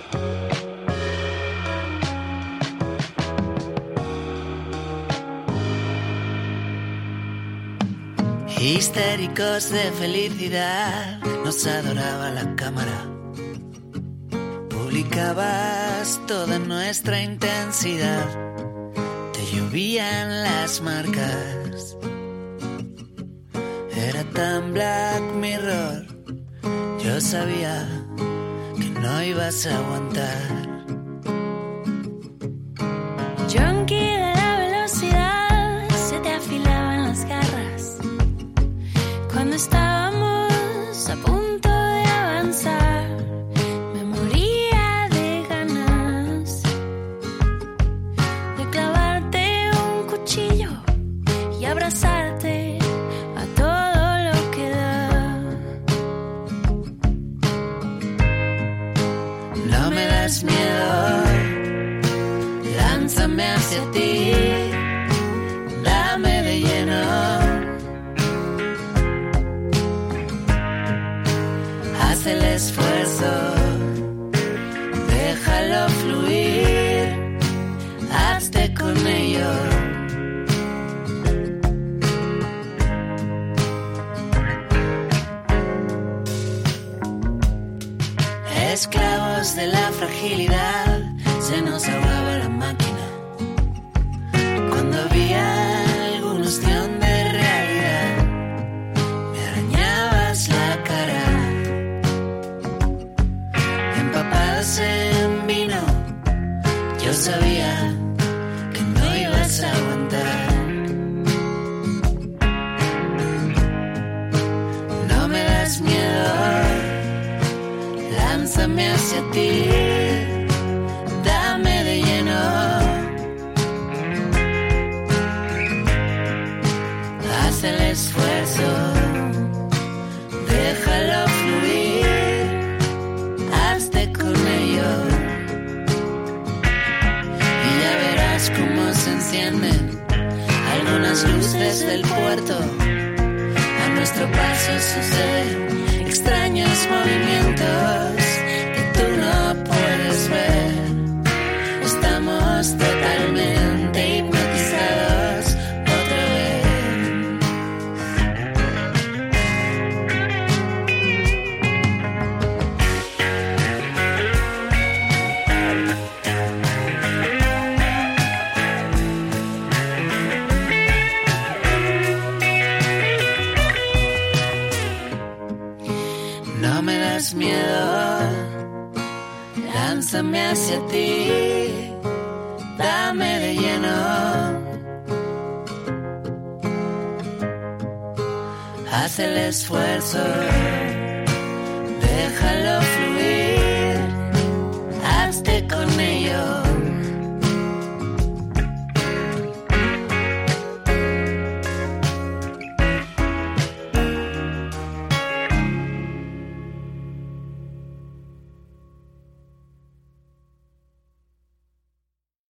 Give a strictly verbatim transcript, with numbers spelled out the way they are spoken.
Histéricos de felicidad, nos adoraba la cámara. Publicabas toda nuestra intensidad, te llovían las marcas. Era tan Black Mirror, yo sabía que no ibas a aguantar. Junkie de la velocidad, se te afilaban las garras cuando estábamos a punto de avanzar. Me moría de ganas de clavarte un cuchillo y abrazarte a todo lo que da. No me das miedo, lánzame hacia ti, dame de lleno. Haz el esfuerzo, déjalo fluir, hazte con ello. Esclavos de la fragilidad, se nos ahogaba la máquina. Cuando había algún ostión de realidad, me arañabas la cara. Empapados en vino, yo sabía que no ibas a aguantar. No me das miedo, lánzame hacia ti, dame de lleno. Haz el esfuerzo, déjalo fluir, hazte con ello. Y ya verás cómo se encienden algunas luces del puerto. A nuestro paso suceden extraños movimientos que tú no puedes ver. Estamos totalmente hipnotizados otra vez. No me das miedo, lánzame hacia ti, dame de lleno. Haz el esfuerzo, déjalo fluir.